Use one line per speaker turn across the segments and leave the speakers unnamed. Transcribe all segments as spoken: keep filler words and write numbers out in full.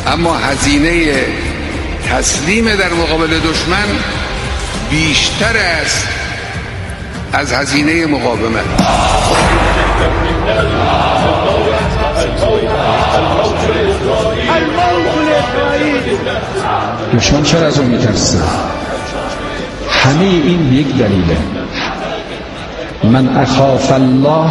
اما هزینه تسلیم در مقابل دشمن بیشتر است از هزینه مقاومت.
دشمن چرا از اون میترسه؟ همه این یک دلیله. من اخاف الله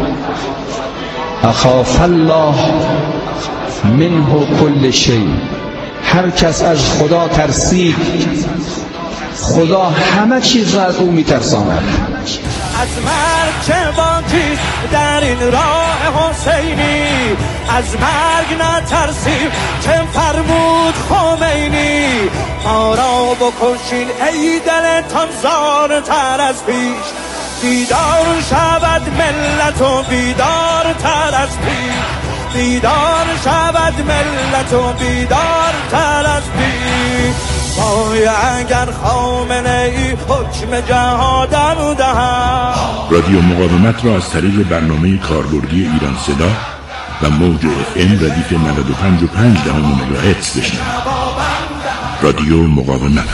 اخاف الله منه کل شیء. هر کس از خدا ترسید خدا همه چیز را از او میترساند.
از مرگ چه باکی در این راه حسینی، از مرگ نترسیم چه فرمود خمینی. ما را بکشین ای دلتان زارتر از پیش، بیدار شود ملت و بیدار تر از پیش، بیدار شود ملت و بیدار تر از پیش. وای اگر خامنه ای حکم جهادم دهد.
رادیو مقاومت را از طریق برنامه کاربردی ایران صدا و موج اف ام ردیف نود و پنج و پنج دهم مگاهرتز بشنوید. رادیو مقاومت.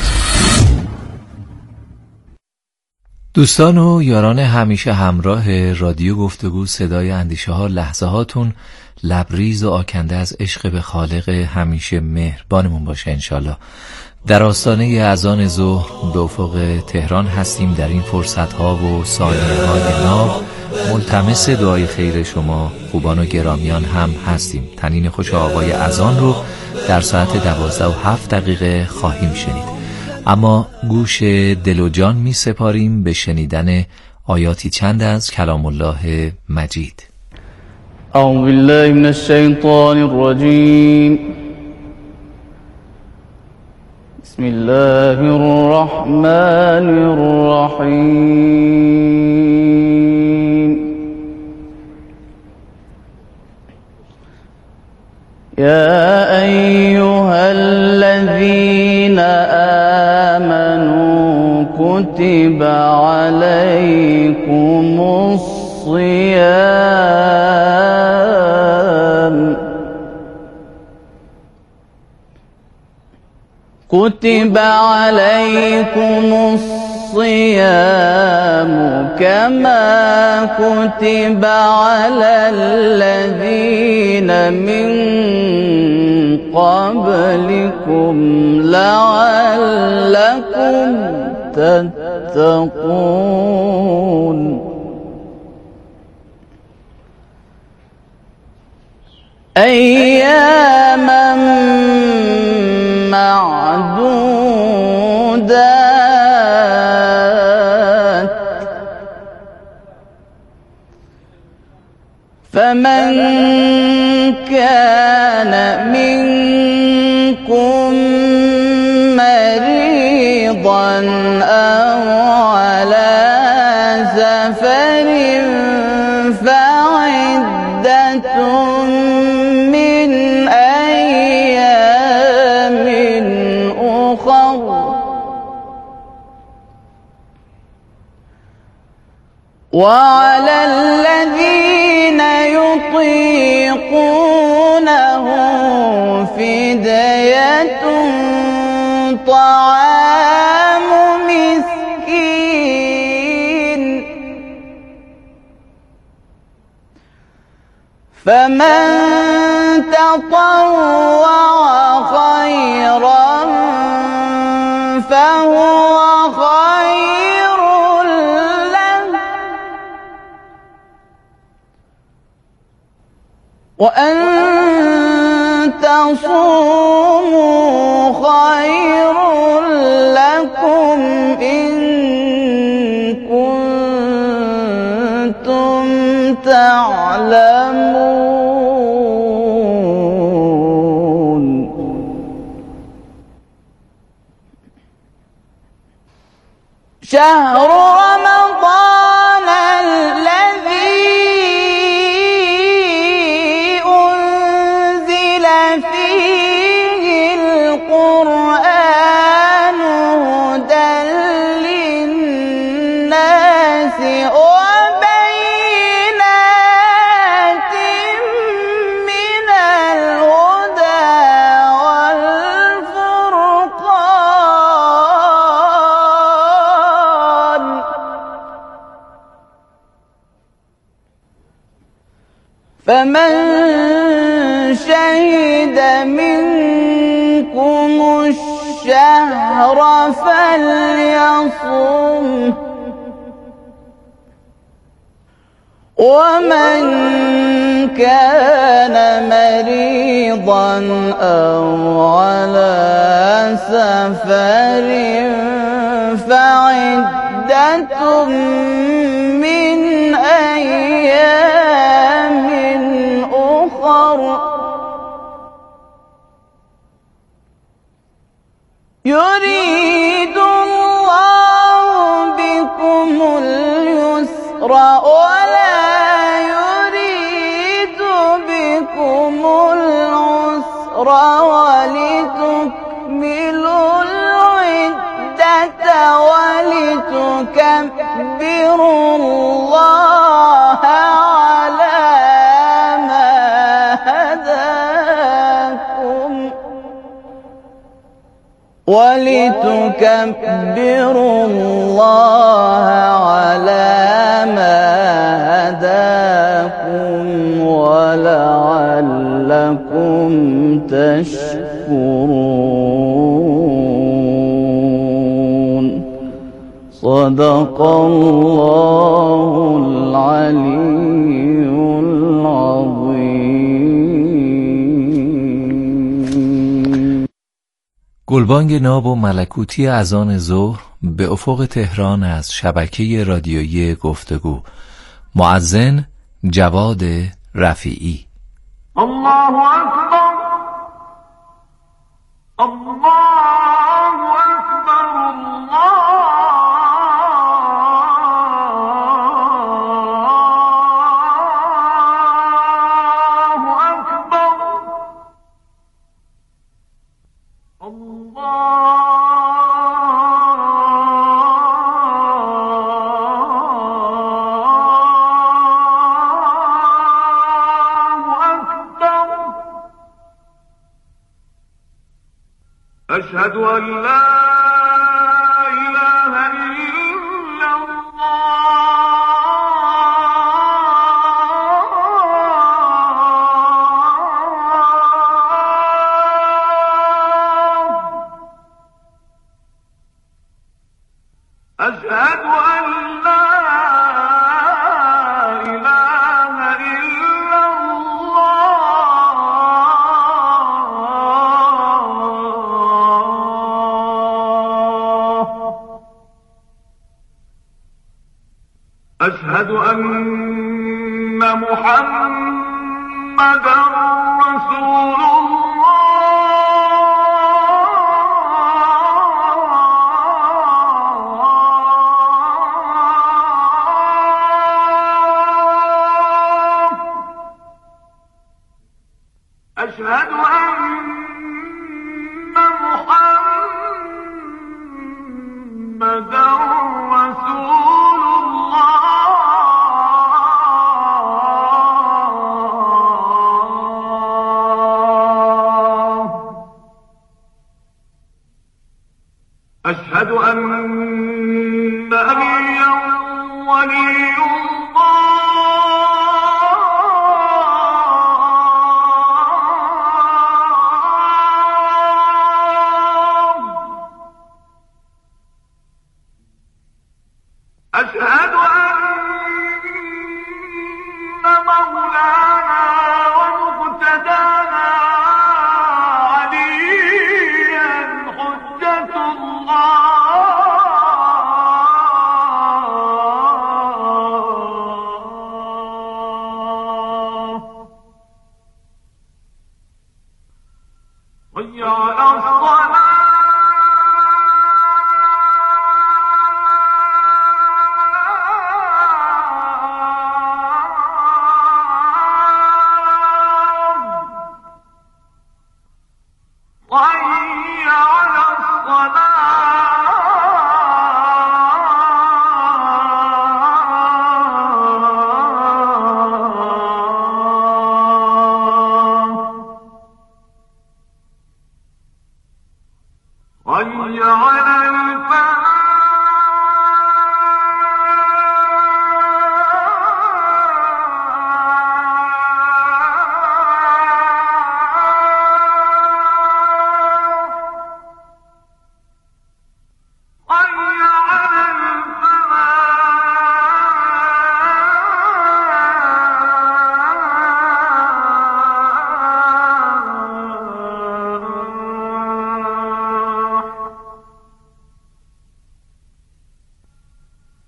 دوستان و یاران همیشه همراه رادیو گفتگو صدای اندیشه ها، لحظه هاتون لبریز و آکنده از عشق به خالق همیشه مهربانمون باشه انشالله. در آستانه اذان ظهر به افق تهران هستیم. در این فرصت ها و ثانیه های ناب ملتمس دعای خیر شما خوبان و گرامیان هم هستیم. تنین خوش آوای اذان رو در ساعت دوازده و هفت دقیقه خواهیم شنید، اما گوش دل و جان می سپاریم به شنیدن آیاتی چند از کلام الله مجید.
اعوذ بالله من الشیطان الرجیم. بسم الله الرحمن الرحیم. یا ایها الذین آمنوا کتب علیکم الصیام كتب عليكم الصيام كما كتب على الذين من قبلكم لعلكم تتقون. أياما معدودات فمن كان منكم مريضا أو على سفر فعدة من أيام أخر وعلى الذين يطيقونه فدية طعام مسكين فمن تطوع خيرا فهو خير له وأن تصوموا خير لكم إن كنتم تعلمون. شهر رمضان الذي أنزل فيه القرآن هدى للناس وبينات من الهدى فمن شهد منكم الشهر فليصم ومن كان مريضا أو على سفر فعدة من أيام أخر يريد الله بكم اليسر ولا يريد بكم العسر ولتكملوا العدة ولتكبروا الله على ما هداكم ولتكبروا الله على ما هداكم ولعلكم تشكرون. صدق الله العلي العظيم.
گلبانگ ناب و ملکوتی اذان ظهر به افق تهران از شبکه رادیویی گفتگو. مؤذن جواد رفیعی.
الله اکبر الله اکبر أشهد أن لا إله إلا الله أشهد أن لا إله إلا أشهد أن محمدًا رسول الله أشهد أن محمدًا رسول أشهد أن عليا ولي الله أشهد أن مولانا ومقتدانا عليا حجة الله حي على الصلاة حي على الصلاة حي على الفلاح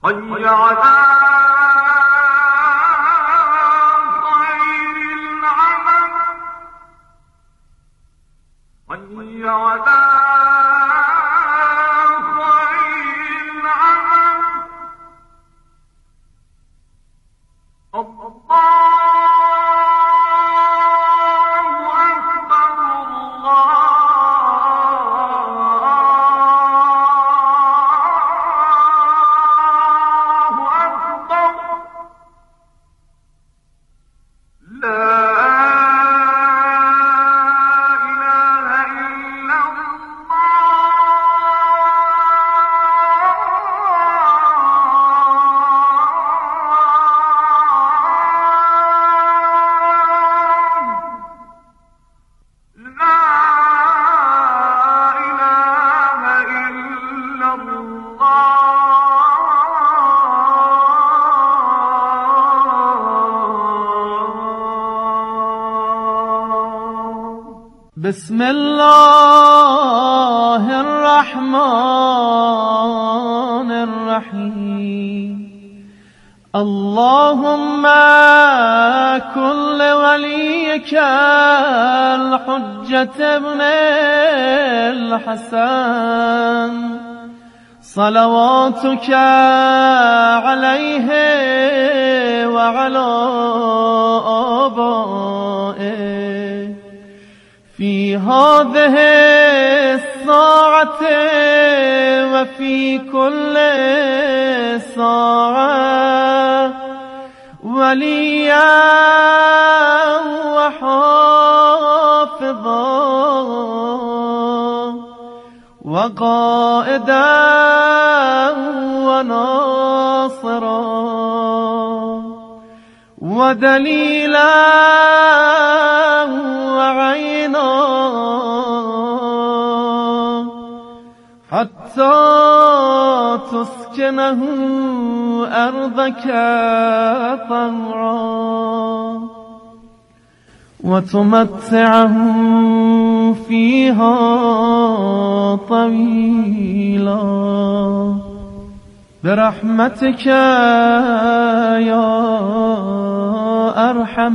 حي على حي على خير العمل الله أكبر الله أكبر لا بسم الله الرحمن الرحيم اللهم كن لوليك الحجة ابن الحسن صلواتك عليه وعلى آبائه في هذه الساعة وفي كل ساعة وليا وحافظا وقائدا وناصرا ودليلا وعينا حتى تسكنه أرضك طوعا وتمتعه فيها طويلا برحمتك يا أرحم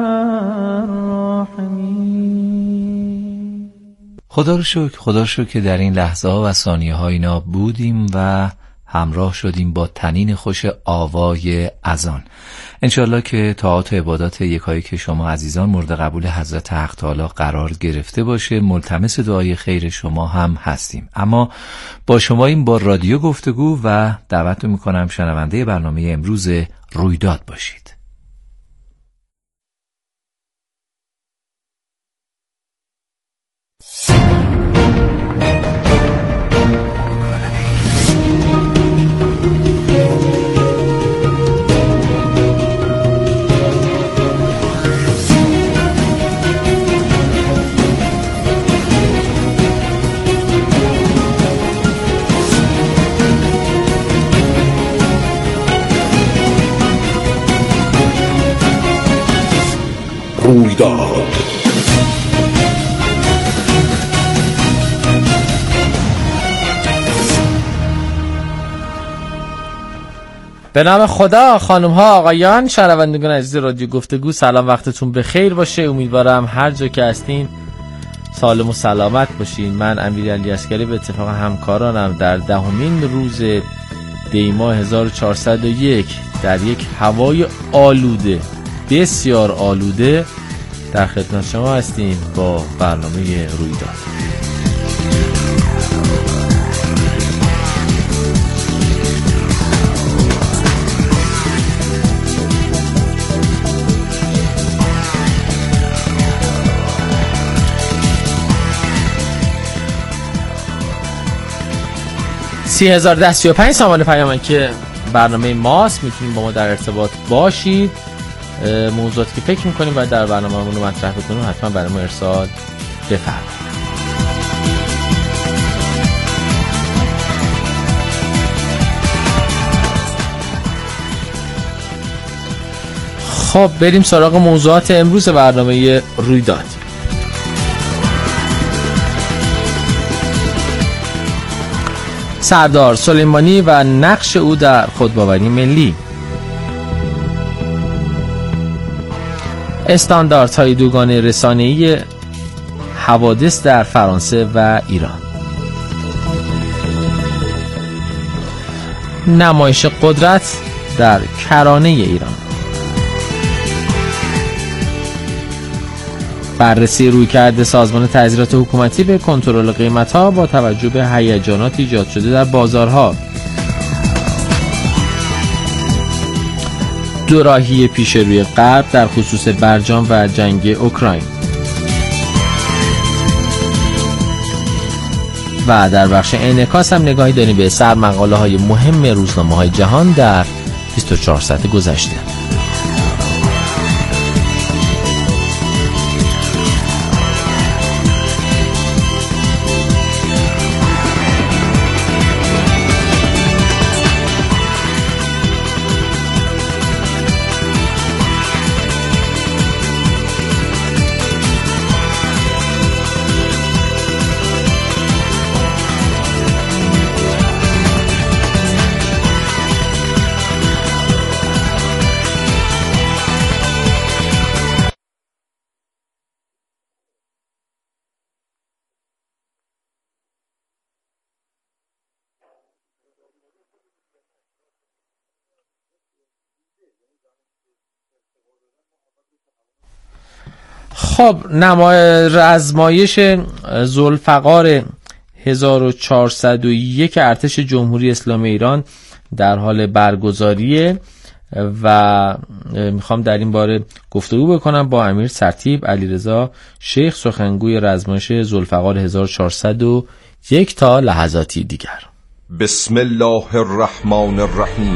الراحمين.
خدا رو شکر خدا رو شکر که در این لحظه ها و ثانیه ها اینا بودیم و همراه شدیم با تنین خوش آوای اذان. انشالله که طاعات و عبادات یکایی که شما عزیزان مورد قبول حضرت حق تعالی قرار گرفته باشه. ملتمس دعای خیر شما هم هستیم. اما با شما این با رادیو گفتگو و دعوت میکنم شنونده برنامه امروز رویداد باشید.
رویداد
به نام خدا. خانم ها آقایان شنوندگان عزیز رادیو گفتگو، سلام، وقتتون بخیر باشه. امیدوارم هر جا که هستین سالم و سلامت باشین. من امیرعلی عسکری به اتفاق همکارانم در دهمین روز دی ماه هزار و چهارصد و یک در یک هوای آلوده، بسیار آلوده، در خدمت شما هستیم با برنامه رویداد. سی هزار ده سی و پنج سامان پیامن که برنامه ماست. میتونید با ما در ارتباط باشید. موضوعاتی که فکر میکنیم و در برنامه‌مون رو مطرح بکنیم حتما برای ما ارسال بفرمایید. خب بریم سراغ موضوعات امروز برنامه رویداد. سردار سلیمانی و نقش او در خودباوری ملی. استانداردهای دوگانه رسانه‌ای حوادث در فرانسه و ایران. نمایش قدرت در کرانه ایران. بررسی رویکرد سازمان تعزیرات حکومتی به کنترل قیمت‌ها با توجه به هیجانات ایجاد شده در بازارها. دوراهی پیش روی غرب در خصوص برجام و جنگ اوکراین. و در بخش انعکاس هم نگاهی داریم به سرمقاله‌های مهم روزنامه‌های جهان در بیست و چهار ساعت گذشته. خب نمای رزمایش ذوالفقار هزار و چهارصد و یک ارتش جمهوری اسلامی ایران در حال برگزاریه و میخوام در این باره گفتگو بکنم با امیر سرتیپ علیرضا شیخ سخنگوی رزمایش ذوالفقار هزار و چهارصد و یک تا لحظاتی دیگر.
بسم الله الرحمن الرحیم.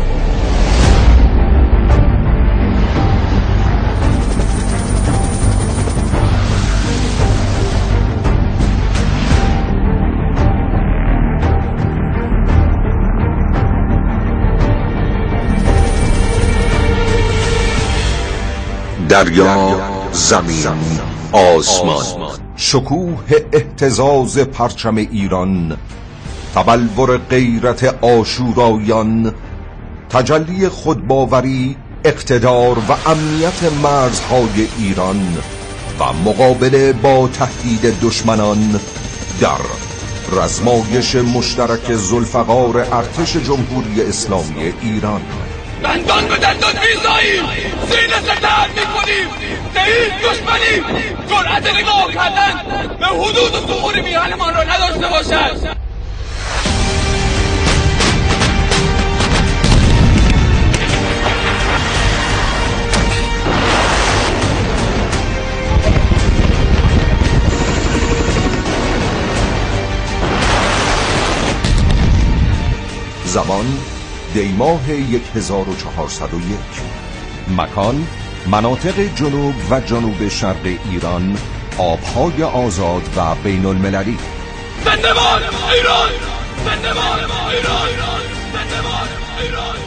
دریا، زمین، آسمان، شکوه اهتزاز پرچم ایران، تبلور غیرت آشورایان، تجلی خودباوری، اقتدار و امنیت مرزهای ایران و مقابله با تهدید دشمنان در رزمایش مشترک ذوالفقار ارتش جمهوری اسلامی ایران.
دندان به دندان میزاییم، سینه ستر میکنیم، به هیچ دشمنی جرأت نگاه کردن به حدود و ظهور میهنمان را نداشته باشد.
زمان دیماه هزار و چهارصد و یک. مکان مناطق جنوب و جنوب شرق ایران، آبهای آزاد و بین المللی.
زنده‌باد ایران! زنده‌باد ایران! زنده‌باد ایران!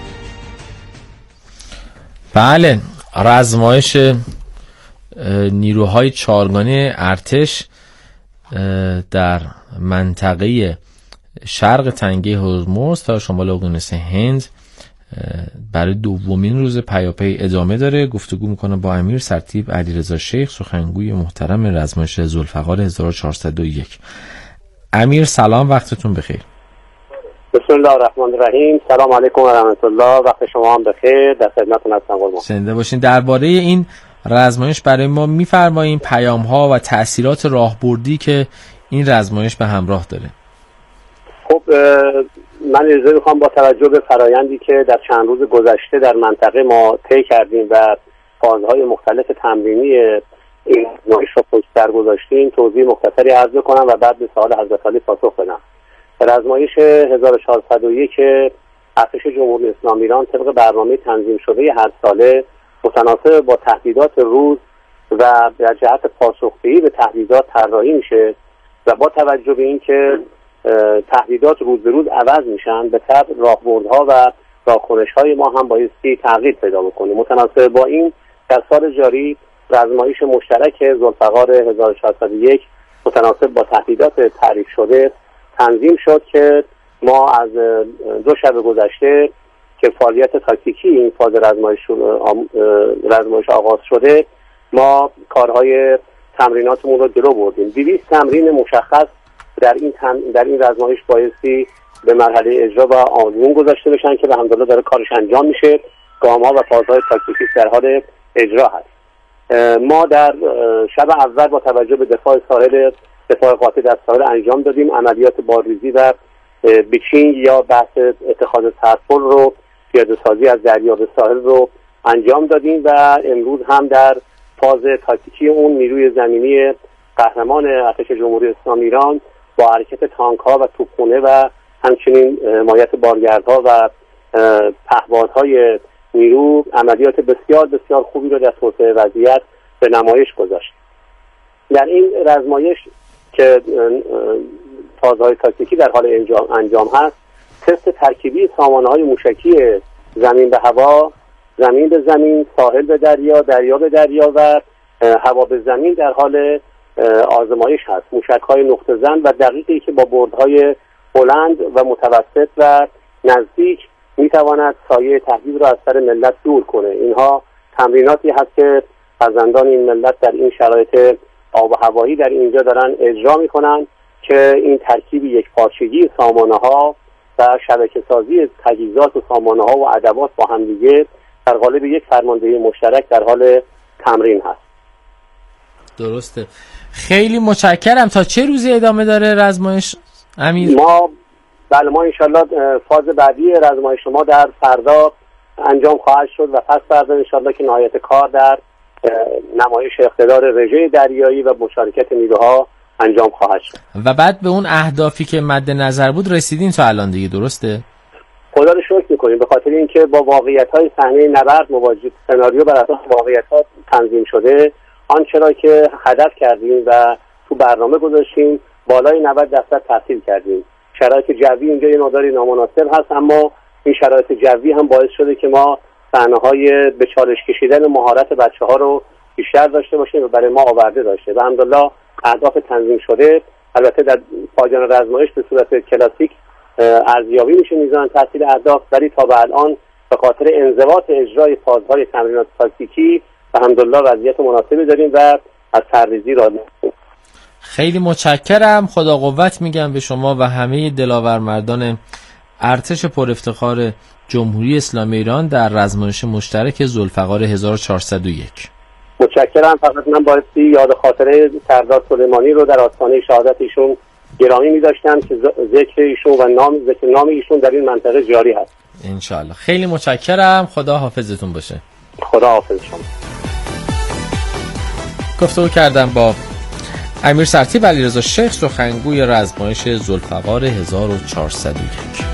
بله، رزمایش نیروهای چهارگانه ارتش در منطقه شرق تنگه هرمز تا شمال اقیانوس هند برای دومین روز پیاپی ادامه داره. گفتگو میکنه با امیر سرتیپ علیرضا شیخ سخنگوی محترم رزمایش ذوالفقار هزار و چهارصد و یک. امیر سلام، وقتتون بخیر.
بسم الله الرحمن الرحیم. سلام علیکم و رحمت الله. وقت شما هم بخیر. در خدمتتون هستم قربان.
زنده باشین. درباره این رزمایش برای ما میفرمایید پیام ها و تأثیرات راهبردی که این رزمایش به همراه داره.
خب من اجازه میخوام با توجه به فرایندی که در چند روز گذشته در منطقه ما طی کردیم و فازهای مختلف تمرینی این رزمایش رو پشت سر گذاشتیم توضیح مختصری عرض کنم و بعد به سوال حضرت عالی پاسخ بدم. رزمایش هزار و چهارصد و یک ارتش جمهوری اسلامی ایران طبق برنامه تنظیم شده هر ساله متناسب با تهدیدات روز و در جهت پاسخگویی به تهدیدات طراحی میشه و با توجه به اینکه تهدیدات روز به روز عوض میشن به طبع راهبردها و راهکنش‌های ما هم بایستی تغییر پیدا بکنه. متناسب با این در سال جاری رزمایش مشترک ذوالفقار هزار و چهارصد و یک متناسب با تهدیدات تعریف شده تنظیم شد که ما از دو شب گذشته که فعالیت تاکتیکی این فاز رزمایش رزمایش آغاز شده، ما کارهای تمریناتمون رو جلو بردیم. دویست تمرین مشخص در این تم... در این رزمایش بایستی به مرحله اجرا و آزمون گذاشته بشن که الحمدلله داره کارش انجام میشه. گام‌ها و فازهای تاکتیکی در حال اجرا هست. ما در شب اول با توجه به دفاع ساحل دفاع قاطع در ساحل انجام دادیم. عملیات بارریزی و بیچینگ یا بحث اتخاذ سرپل رو، پیاده سازی از دریا به ساحل رو انجام دادیم و امروز هم در فاز تاکتیکی اون نیروی زمینی قهرمان ارتش جمهوری اسلامی ایران با حرکت تانک‌ها و توپخانه و همچنین حمایت بارگردها و پهپادهای نیرو عملیات بسیار بسیار خوبی رو در توسعه وضعیت به نمایش گذاشت. در این رزمایش که فازهای تاکتیکی در حال انجام انجام هست، تست ترکیبی سامانه‌های موشکی زمین به هوا، زمین به زمین، ساحل به دریا، دریا به دریا و هوا به زمین در حال آزمایش هست. موشک‌های نقطه زن و دقیقی که با بردهای بلند و متوسط و نزدیک میتواند سایه تهدید را از سر ملت دور کنه. اینها تمریناتی هست که فرزندان این ملت در این شرایط آب و هوایی در اینجا دارن اجرا میکنن که این ترکیب یک پارچگی سامانه‌ها و شبکه سازی تجهیزات و سامانه‌ها و ادوات با هم دیگه در قالب یک فرماندهی مشترک در حال تمرین هست.
درسته. خیلی متشکرم. تا چه روزی ادامه داره رزمایش امیر؟
ما بله ما انشالله فاز بعدی رزمایش ما در فردا انجام خواهد شد و پس فردا انشالله که نهایت کار در نمایش اقتدار رژه دریایی و مشارکت نیروها انجام خواهد شد. و
بعد به اون اهدافی که مد نظر بود رسیدین تا الان دیگه، درسته؟
خدا رو شکر میکنیم به خاطر اینکه با واقعیت‌های صحنه نبرد مواجه، سناریو بر اساس واقعیت‌ها تنظیم شده، آنچه را که هدف کردیم و تو برنامه گذاشتیم بالای نود درصد تحصیل کردیم. شرایط جوی اینجا یه مقداری نامناسب هست، اما این شرایط جوی هم باعث شده که ما صحنه‌های به چالش کشیدن مهارت بچه‌ها رو بیشتر داشته باشیم و برای ما آورده داشته و الحمدلله اهداف تنظیم شده. البته در پایان رزمایش به صورت کلاسیک ارزیابی میشه میزان تحصیل اهداف، ولی تا به الان به خاطر انضباط اجرای فازهای تمرینات تاکتیکی الحمدلله وضعیت مناسبی داریم و از سرریزی راضی هستیم.
خیلی متشکرم. خدا قوت میگم به شما و همه دلاور مردان ارتش پر افتخار جمهوری اسلامی ایران در رزمایش مشترک ذوالفقار هزار و چهارصد و یک.
متشکرم. فقط من بایستی یاد خاطره سردار سلیمانی رو در آستانه شهادت ایشون گرامی می‌داشتم که ذکر ایشون و نام ذکر نام ایشون در این منطقه جاری هست.
انشالله. خیلی متشکرم. خدا حافظتون باشه.
خدا حافظ شما.
گفتگو کردم با امیر سرتیپ علیرضا شیخ، سخنگوی رزمایش ذوالفقار هزار و چهارصد و یک.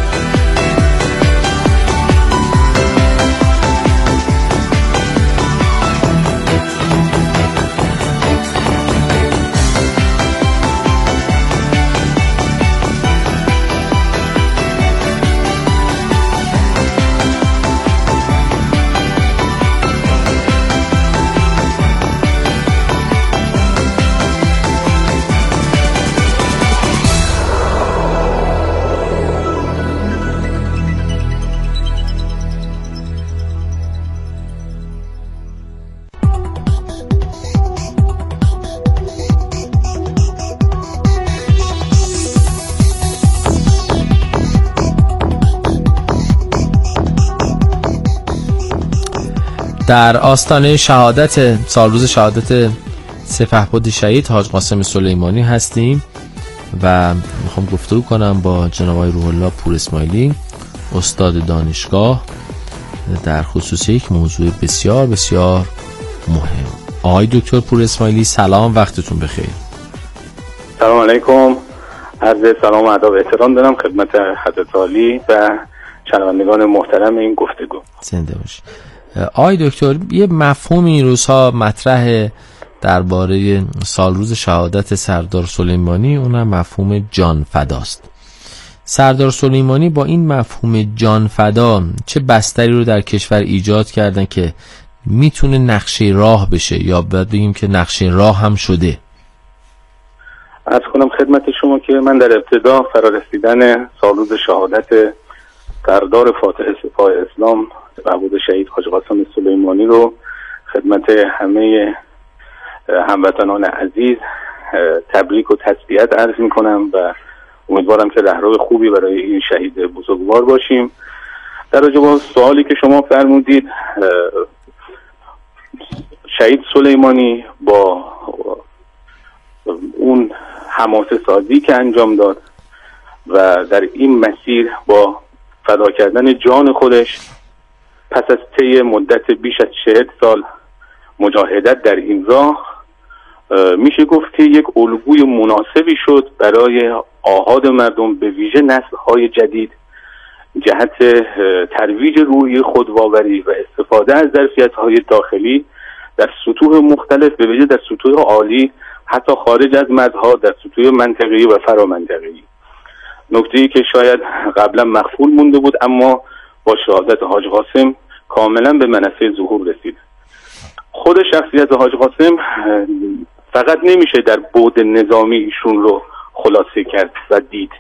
در آستانه شهادت سالروز شهادت سپهبد شهید حاج قاسم سلیمانی هستیم و میخوام گفتگو کنم با جناب آقای روح الله پور اسماعیلی، استاد دانشگاه، در خصوص یک موضوع بسیار بسیار مهم. آقای دکتر پور اسماعیلی سلام، وقتتون بخیر.
سلام علیکم، عرض سلام و ادب و احترام دارم خدمت حضرت عالی و شنوندگان محترم این گفتگو.
زنده باشید. آقای دکتر، یه مفهومی این روزها مطرح درباره سالروز شهادت سردار سلیمانی، اونم مفهوم جان فداست. سردار سلیمانی با این مفهوم جان فدا چه بستری رو در کشور ایجاد کردن که میتونه نقشه راه بشه، یا باید بگیم که نقشه راه هم شده؟
عرض کنم خدمت شما که من در ابتدا فرارسیدن سالروز شهادت سردار فاتح سپاه اسلام محبوب شهید حاج قاسم سلیمانی رو خدمت همه هموطنان عزیز تبریک و تسلیت عرض می کنم و امیدوارم که رهرو خوبی برای این شهید بزرگوار باشیم. در رابطه با سوالی که شما فرمودید، شهید سلیمانی با اون حماسه سازی که انجام داد و در این مسیر با فدا کردن جان خودش پس از طی مدت بیش از چهل سال مجاهدت در این راه، میشه گفت که یک الگوی مناسبی شد برای آحاد مردم، به ویژه نسل‌های جدید، جهت ترویج روحی خودباوری و استفاده از ظرفیت‌های داخلی در سطوح مختلف، به ویژه در سطوح عالی، حتی خارج از مرزها، در سطوح منطقه‌ای و فرامنطقه‌ای. نکته‌ای که شاید قبلا مخفول مونده بود اما با شهادت حاج قاسم کاملا به منصه ظهور رسید. خود شخصیت حاج قاسم فقط نمیشه در بعد نظامی ایشون رو خلاصه کرد و دید.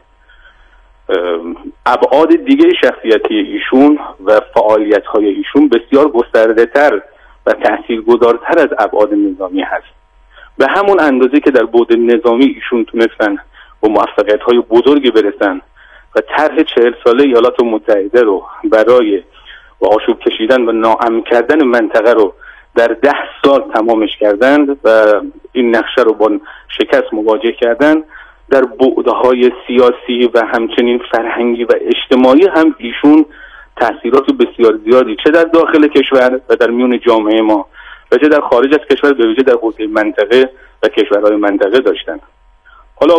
ابعاد دیگه شخصیتی ایشون و فعالیت‌های ایشون بسیار گسترده‌تر و تاثیرگذارتر از ابعاد نظامی هست. به همون اندازه که در بعد نظامی ایشون تونستن با موفقیت‌های بزرگی برسن و طرح چهل ساله ایالات متحده رو برای و آشوب کشیدن و ناامن کردن منطقه رو در ده سال تمامش کردند و این نقشه رو با شکست مواجه کردن، در بعدهای سیاسی و همچنین فرهنگی و اجتماعی هم ایشون تأثیرات بسیار زیادی چه در داخل کشور و در میون جامعه ما و چه در خارج از کشور، به ویژه در حوزه منطقه و کشورهای منطقه داشتن. حالا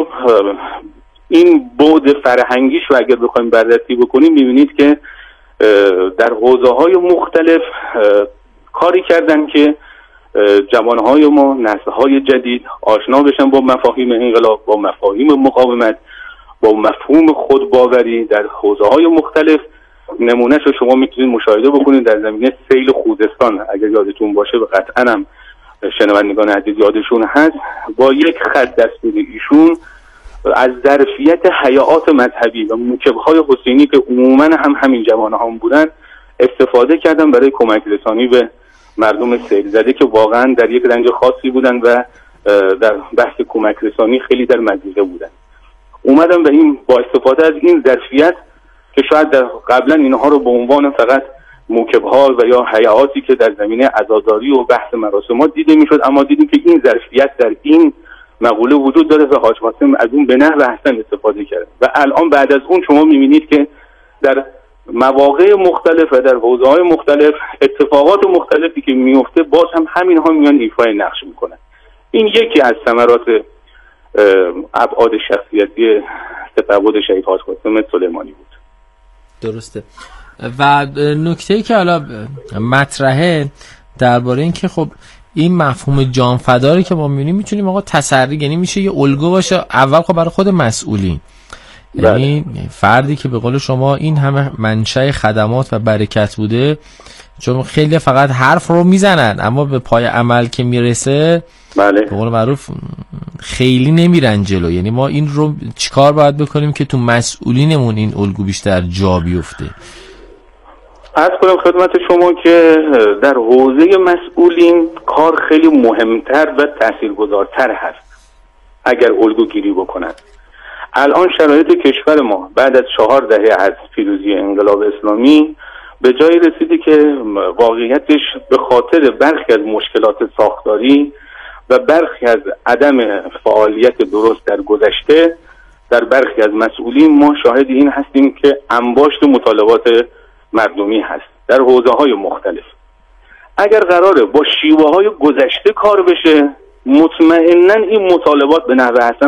این بعد فرهنگیش رو اگر بخوایم بررسی بکنیم می‌بینید که در حوزه‌های مختلف کاری کردن که جوانهای ما، نسل‌های جدید آشنا بشن با مفاهیم انقلاب، با مفاهیم مقاومت، با مفهوم خودباوری در حوزه‌های مختلف. نمونهش رو شما میتونید مشاهده بکنید در زمینه سیل خوزستان، اگر یادتون باشه و قطعاً هم شنوندگان عزیز یادشون هست، با یک خط دستور ایشون از ظرفیت حیات مذهبی و موکب‌های حسینی که عموماً هم همین جوان‌ها هم بودن استفاده کردن برای کمک رسانی به مردم سیل زده که واقعاً در یک رنج خاصی بودن و در بحث کمک رسانی خیلی در مضیقه بودن. اومدن و این با استفاده از این ظرفیت که شاید در قبلا اینها رو به عنوان فقط موکب‌ها و یا حیاتی که در زمینه عزاداری و بحث مراسمات دیده میشد، اما دیدیم که این ظرفیت در این مقوله وجود داره و حاج قاسم از اون به نحو احسن استفاده کرد و الان بعد از اون شما می‌بینید که در مواقع مختلف و در حوزه‌های مختلف اتفاقات مختلفی که میفته باز هم همین ها میان ایفای نقش میکنن. این یکی از ثمرات ابعاد شخصیتی سپهبد شهید حاج قاسم سلیمانی بود. درسته.
و نکته‌ای که حالا مطرحه درباره این که خب این مفهوم جانفداری که ما می‌بینیم میتونیم آقا تسری، یعنی میشه یه الگو باشه اول خب برای خود مسئولین، یعنی فردی که به قول شما این همه منشأ خدمات و برکت بوده، چون خیلی فقط حرف رو میزنن اما به پای عمل که میرسه بله به قول معروف خیلی نمیرن جلو. یعنی ما این رو چیکار باید بکنیم که تو مسئولینمون این الگو بیشتر جا بیفته؟
عرض کنم خدمت شما که در حوزه مسئولین کار خیلی مهمتر و تاثیرگذارتر هست اگر الگو گیری بکنن. الان شرایط کشور ما بعد از چهار دهه از پیروزی انقلاب اسلامی به جایی رسیدی که واقعیتش به خاطر برخی از مشکلات ساختاری و برخی از عدم فعالیت درست در گذشته در برخی از مسئولین ما شاهد این هستیم که انباشت مطالبات مردمی هست در حوزه‌های مختلف. اگر قراره با شیوه‌های گذشته کار بشه، مطمئناً این مطالبات به نحو حسن